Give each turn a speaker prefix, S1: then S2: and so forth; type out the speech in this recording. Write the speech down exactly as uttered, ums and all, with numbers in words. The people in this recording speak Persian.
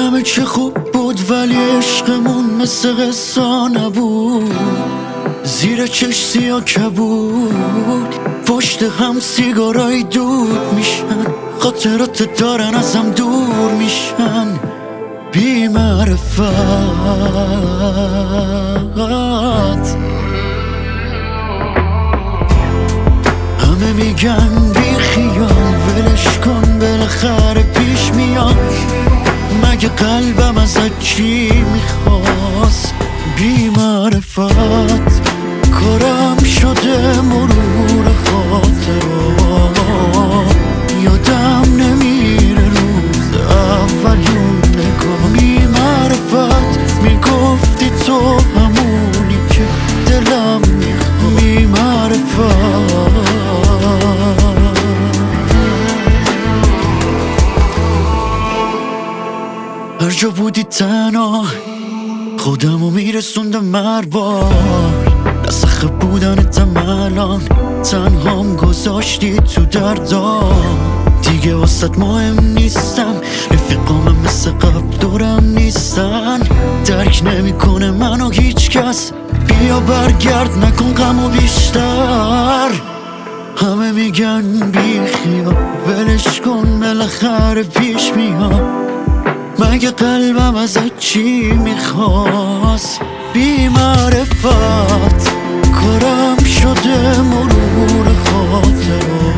S1: همه چه خوب بود ولی عشقمون مثل قصه نبود. زیر چش سیاه کبود، پشت هم سیگارای دود میشن، خاطرات دارن ازم دور میشن. بی معرفت همه میگن بی خیال، ولش کن بالاخره پیش میاد. مگه قلبم ازت چی میخواست؟ بی معرفت کارم شده مرور خاطرات، یادم نمیره روز اولون نگاه. بی معرفت میگفتی تو همونی که دلم میخواد. بی معرفت هر جا بودی تنها خودمو میرسوندم مربار. دست خب بودنتم الان تنهام گذاشتی تو دردا. دیگه واسط مهم نیستم، رفیقامم مثل قبل دورم نیستن. درک نمیکنه منو هیچ کس، بیا برگرد نکن غمو بیشتر. همه میگن بی خیال، ولش کن بالاخره پیش میاد. مگه قلبم ازت چی میخواست؟ بی معرفت کارم شده مرور خاطرات،